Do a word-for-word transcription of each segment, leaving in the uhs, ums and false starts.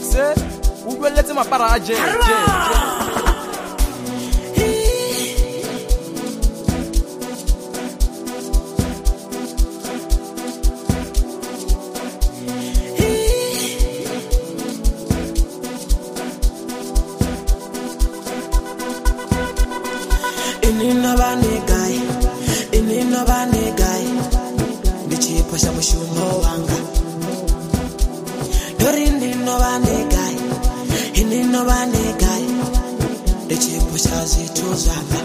Se u beletse mapara a je je. Inina bane guy, inina bane guy. Ndichipa sha mushumo wanga. Dori inina bane guy, inina bane guy. Ndichipa sha zituzanga.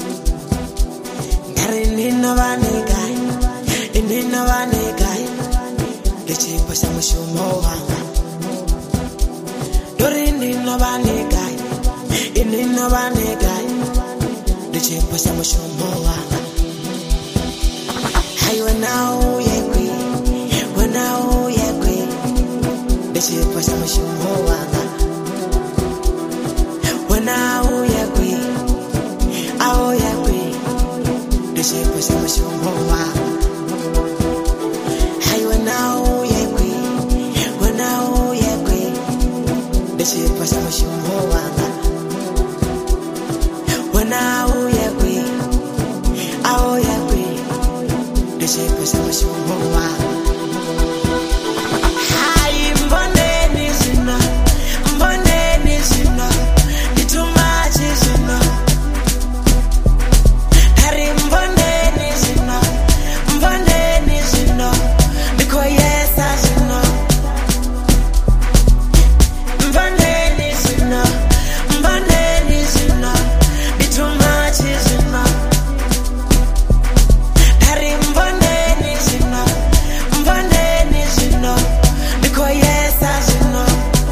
Ngari inina bane guy, inina bane guy. Ndichipa sha mushumo wanga. Dori inina bane guy, inina bane guy. Ndichipa sha mushumo wanga. Hey, when now you queen, when now you queen. Ndichipa sha mushumo wanga. When now you queen, oh you queen. Ndichipa sha mushumo wanga. Hey, when now you queen, when now you queen. Ndichipa sha mushumo wanga. When now you queen, oh you queen. Ndichipa sha mushumo wanga. Hai mboneni zina, mboneni zina. Itumaji zina. Hari mboneni zina, mboneni zina. Biko yesa zina. Mboneni zina, mboneni zina. Itumaji zina. Hari mboneni zina, mboneni zina. Biko yesa zina.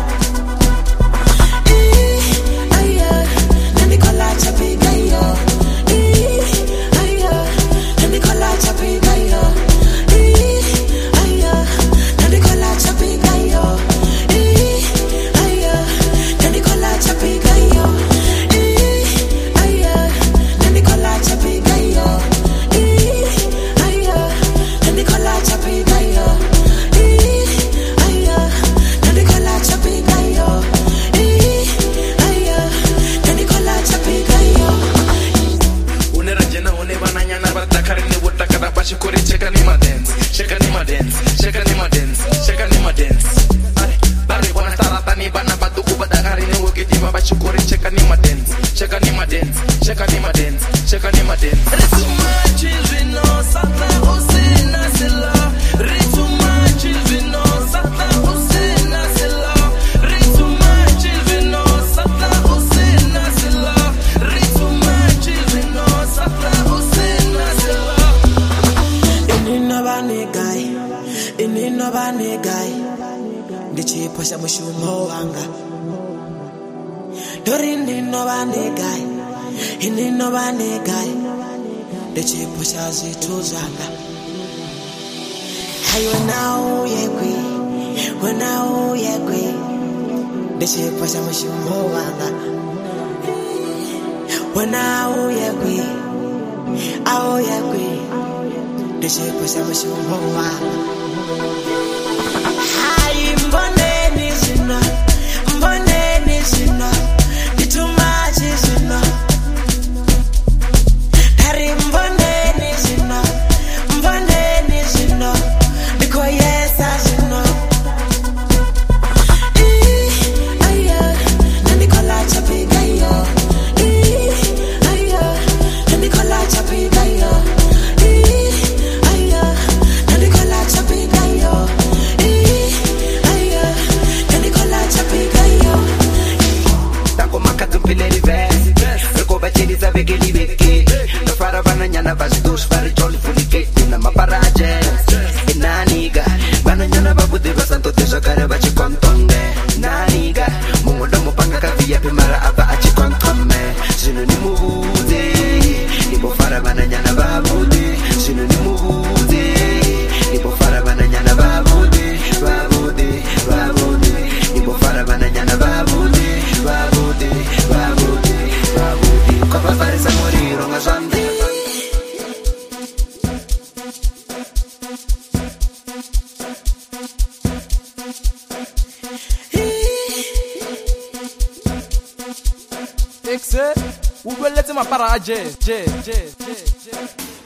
Eh, aya, nandikola chapiga yo. Eh, aya, nandikola chapiga yo. Eh, aya, nandikola chapiga yo. Eh, aya, nandikola chapiga yo. Eh, aya, nandikola chapiga yo. Eh, aya, nandikola chapiga yo. Eh, aya, nandikola chapiga yo. Eh, aya, nandikola chapiga yo. Unerajena une bananyana batakari ne wotakara bashikore cheka ni ma dance, cheka ni ma dance, cheka ni ma dance, cheka ni ma dance. Are bare bona tarata ni bana batuku badakari ne wokitima bashikore cheka ni ma dance, cheka ni ma dance, cheka ni ma dance, cheka ni ma dance. Rituma chizino sata usina sila, rituma chizino sata usina sila, rituma chizino sata usina sila, rituma chizino sata usina sila. Inina bane guy, inina bane guy. Ndichipa sha mushumo wanga. Dori inina bane guy, inina bane guy. Ndichipa sha zituzanga. Hey, when now you queen, when now you queen. Ndichipa sha mushumo wanga. When now you queen, oh you queen. Ndichipa sha mushumo wanga. Hai mboneni zina, mboneni zina. Itumaji zina. Hari mboneni zina, mboneni zina. Biko yesa zina. Eh, aya, nandikola chapiga yo. Eh, aya, nandikola chapiga yo. Eh, aya, nandikola chapiga yo. Eh, aya, nandikola chapiga yo. Tako makatumpile reverse. Reko bacheli sabe que li beke. No fara bananyana basidos fari jolly fully cake na maparaje. Inaniga bananyana babude basanto teso kare bachi kontonge. Naniga mungodo mopanga kavia pimara aba achi kontome. Sino ni mubude. Nipo fara bananyana babude. Sino ni mubude. Nipo fara bananyana babude. Babude, babude. Nipo fara bananyana babude. Babude, babude, babude. Kapa parece morir on a Sunday. se o boletse mapara a je je je je je